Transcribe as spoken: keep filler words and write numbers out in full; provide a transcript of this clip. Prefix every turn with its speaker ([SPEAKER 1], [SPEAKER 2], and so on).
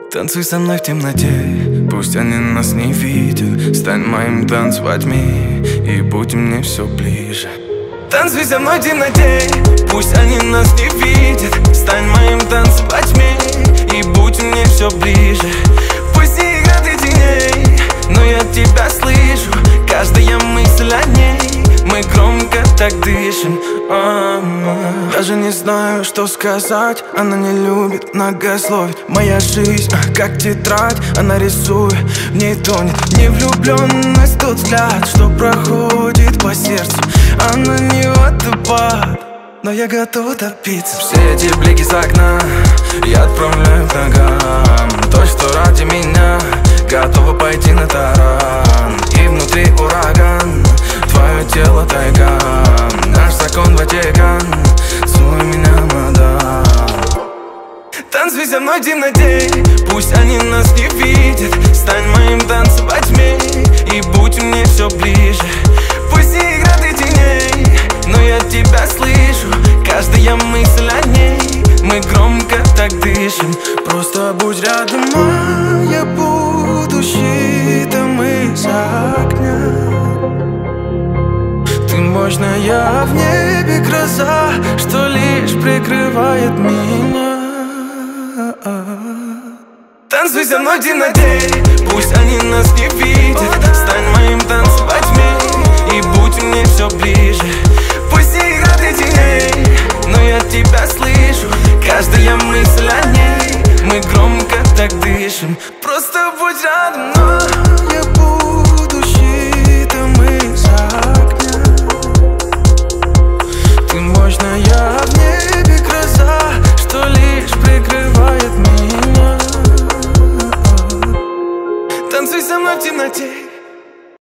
[SPEAKER 1] Танцуй со мной в темноте, пусть они нас не видят. Стань моим танцем во тьме и будь мне все ближе. Танцуй со мной в темноте, пусть они нас не видят. Стань моим танцем во тьме и будь мне все ближе. Пусть не играет и теней, но я тебя слышу. Каждая мысль о ней, мы громко так дышим. А-а-а. Даже не знаю, что сказать. Она не любит многословить. Моя жизнь, как тетрадь, она рисует, в ней тонет невлюбленность, тот взгляд, что проходит по сердцу. Она не водопад, но я готов утопиться. Все эти блики с окна я отправляю к ногам. То, что ради меня готова пойти на таран. И внутри ураган, твое тело тайга. Наш закон Ватикан, целуй меня, мадам. Танцуй со мной в темноте, пусть они нас не видят. Стань моим танцем во тьме и будь мне все ближе. Пусть не играет и теней, но я тебя слышу. Каждая мысль о ней, мы громко так дышим. Просто будь рядом, а я буду щитом из огня. Ты мощная в небе гроза, что лишь прикрывает меня. Танцуй со мной в темноте, пусть они нас не видят. Стань моим танцем во тьме и будь мне все ближе. Пусть не играет и теней, но я тебя слышу. Каждая мысль о ней, мы громко так дышим. Просто будь рядом, но я буду щитом из огня. Ты мощная в небе гроза, что лишь прикрывает меня. Танцуй со мной в темноте,